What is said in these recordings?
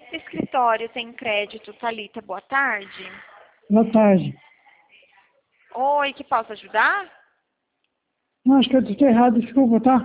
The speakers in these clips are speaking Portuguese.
Escritório tem crédito, Thalita, boa tarde. Boa tarde. Oi, que posso ajudar? Não, acho que eu disse errado, desculpa, tá?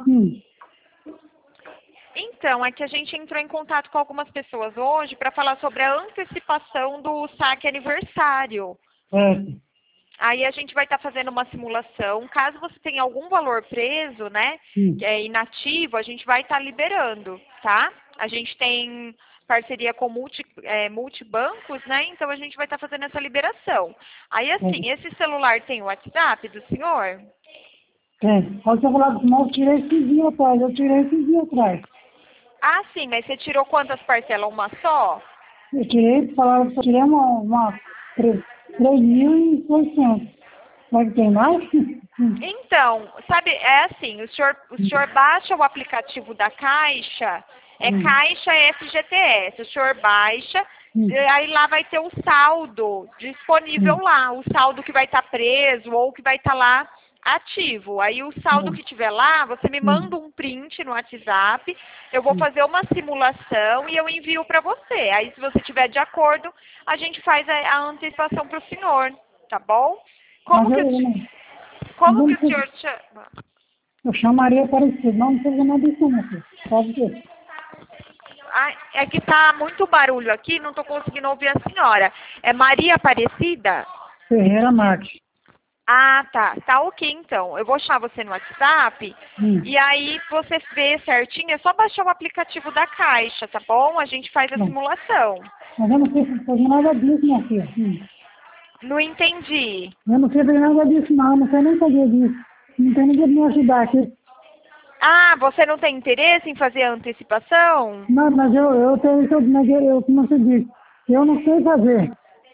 Então, é que a gente entrou em contato com algumas pessoas hoje para falar sobre a antecipação do saque aniversário. Certo. Aí a gente vai estar fazendo uma simulação. Caso você tenha algum valor preso, né, que é inativo, a gente vai estar liberando, tá? A gente tem parceria com multibancos, né? Então a gente vai estar fazendo essa liberação. Aí assim, esse celular tem o WhatsApp do senhor? Tem. Pode ser falar que não, eu tirei esses dias atrás, Ah, sim, mas você tirou quantas parcelas? Uma só? Eu tirei, falaram que eu tirei uma 3.600. Mas tem mais? Então, sabe, é assim, o senhor baixa o aplicativo da Caixa, Caixa FGTS, o senhor baixa, aí lá vai ter o saldo disponível lá, o saldo que vai estar preso ou que vai estar lá ativo. Aí o saldo que tiver lá, você me manda um print no WhatsApp, eu vou fazer uma simulação e eu envio para você. Aí se você tiver de acordo, a gente faz a antecipação para o senhor, tá bom? Como que o senhor chama? Eu chamaria parecido, não precisa nada disso, não, filho. Pode ver. Ah, é que tá muito barulho aqui, não tô conseguindo ouvir a senhora. É Maria Aparecida? Ferreira Marques. Ah, tá. Tá ok, então. Eu vou chamar você no WhatsApp e aí você vê certinho. É só baixar o aplicativo da Caixa, tá bom? A gente faz a simulação. Mas eu não sei fazer nada disso, minha filha. Não entendi. Eu não sei fazer nada disso, não. Eu não sei nem fazer disso. Não tem ninguém pra me ajudar aqui. Ah, você não tem interesse em fazer a antecipação? Não, mas eu tenho isso, mas como você disse, eu não sei fazer.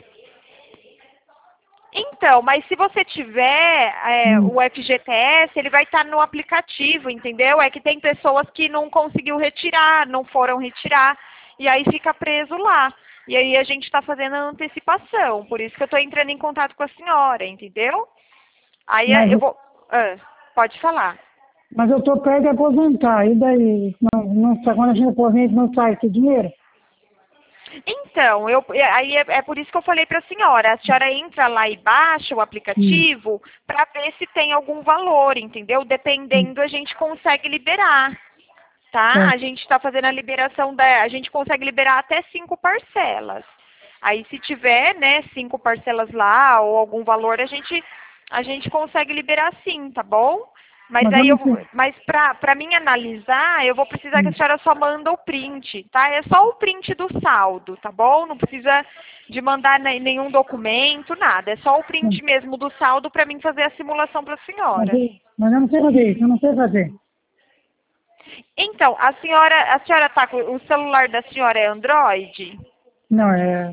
Então, mas se você tiver o FGTS, ele vai estar no aplicativo, entendeu? É que tem pessoas que não conseguiu retirar, não foram retirar, e aí fica preso lá. E aí a gente está fazendo a antecipação, por isso que eu estou entrando em contato com a senhora, entendeu? Aí Mas, eu vou... pode falar. mas eu estou perto de aposentar. E daí? Quando a gente aposenta, não sai esse dinheiro? Então, aí é por isso que eu falei para a senhora entra lá e baixa o aplicativo para ver se tem algum valor, entendeu? Dependendo, a gente consegue liberar, tá? A gente está fazendo a liberação a gente consegue liberar até 5 parcelas. Aí se tiver, né, 5 parcelas lá ou algum valor, a gente consegue liberar sim, tá bom? Mas para mim analisar, eu vou precisar que a senhora só manda o print, tá? É só o print do saldo, tá bom? Não precisa de mandar nenhum documento, nada. É só o print mesmo do saldo para mim fazer a simulação para a senhora. Mas eu não sei fazer isso, eu não sei fazer. Então, a senhora tá com o celular da senhora é Android? Não, é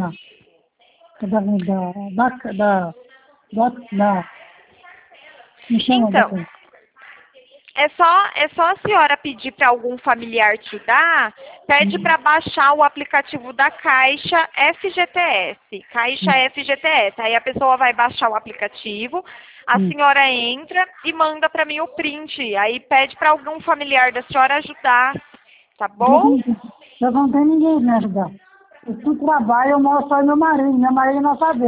me chama Então, é só a senhora pedir para algum familiar te dar, pede para baixar o aplicativo da Caixa FGTS, Caixa FGTS. Aí a pessoa vai baixar o aplicativo, a senhora entra e manda para mim o print. Aí pede para algum familiar da senhora ajudar, tá bom? Eu não tenho ninguém pra me ajudar. Eu trabalho, eu moro só meu marido não sabe.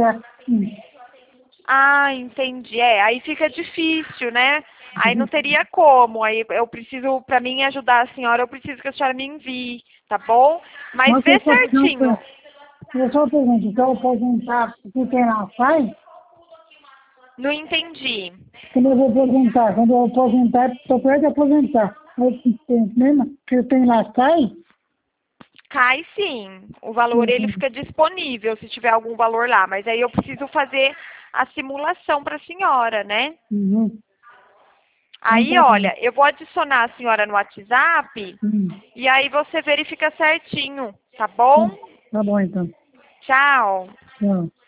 Ah, entendi. Aí fica difícil, né? Aí não teria como. Aí eu preciso, para mim ajudar a senhora, eu preciso que a senhora me envie, tá bom? Mas vê certinho. Eu só pergunto, então eu aposentar, o que tem lá faz? Não entendi. Quando eu aposentar, estou perto de aposentar. Mesmo que eu tenho lá sai? Cai sim. O valor ele fica disponível se tiver algum valor lá. Mas aí eu preciso fazer a simulação para a senhora, né? Aí, olha, eu vou adicionar a senhora no WhatsApp e aí você verifica certinho, tá bom? Tá bom, então. Tchau. Tchau.